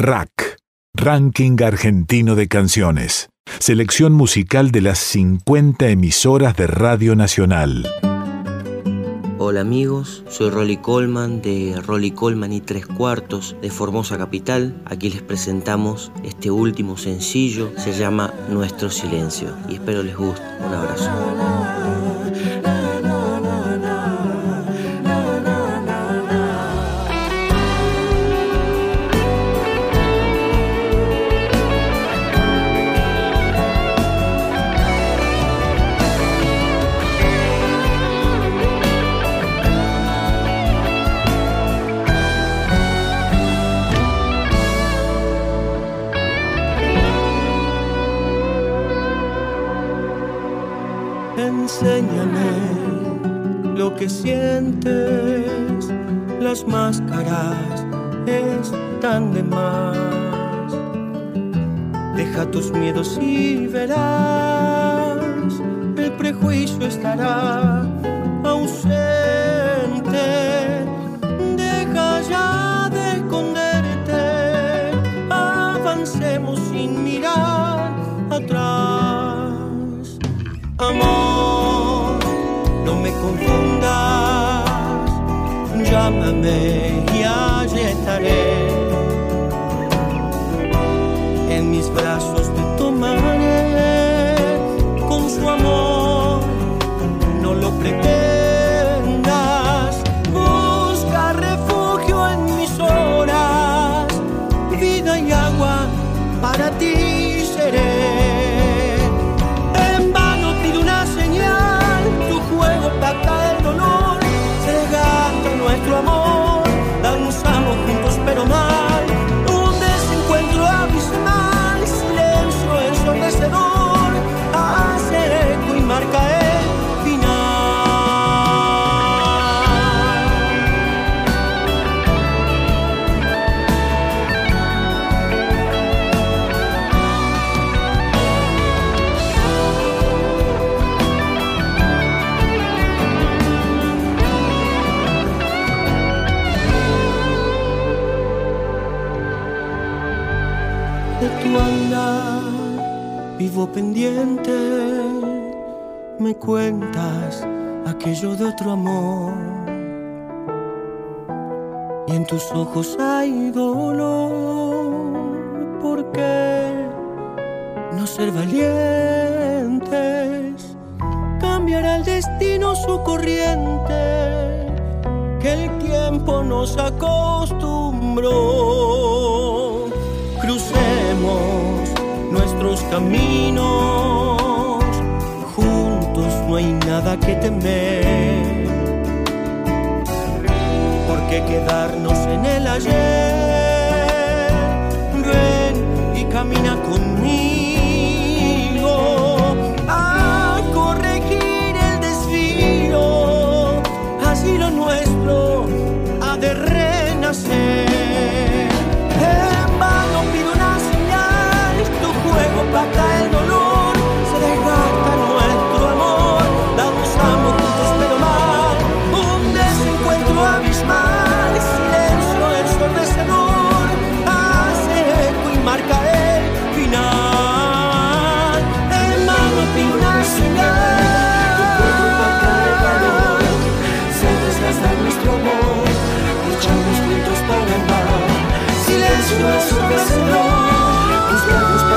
RAC, Ranking Argentino de Canciones. Selección musical de las 50 emisoras de Radio Nacional. Hola amigos, soy Rolly Colman de Rolly Colman y 3/4 de Formosa Capital. Aquí les presentamos este último sencillo, se llama Nuestro Silencio y espero les guste. Un abrazo. Enséñame lo que sientes, las máscaras están de más. Deja tus miedos y verás, el prejuicio estará ausente. Deja ya de esconderte, avancemos sin mirar atrás. Amor, no me confundas, llámame y allí estaré. En mis brazos te tomaré, con su amor no lo pretendas. Busca refugio en mis horas, vida y agua para ti seré. Nuestro amor, danzamos juntos pero mal, un desencuentro abismal, silencio ensordecedor, hace eco y marca el vivo pendiente, me cuentas aquello de otro amor y en tus ojos hay dolor. ¿Por qué no ser valientes? Cambiará el destino su corriente, que el tiempo nos acostumbró. Crucemos nuestros caminos, juntos no hay nada que temer. ¿Por qué quedarnos en el ayer? Ven y camina conmigo a corregir el desvío, así lo nuestro ha de renacer. Basta el dolor, se desgasta nuestro amor, danzamos juntos pero mal, un desencuentro abismal, silencio ensordecedor, hace eco y marca el final. Hermano, pido una señal, tu cuerpo basta el valor, se desgasta nuestro amor, luchamos juntos para el mal, silencio ensordecedor, tus labios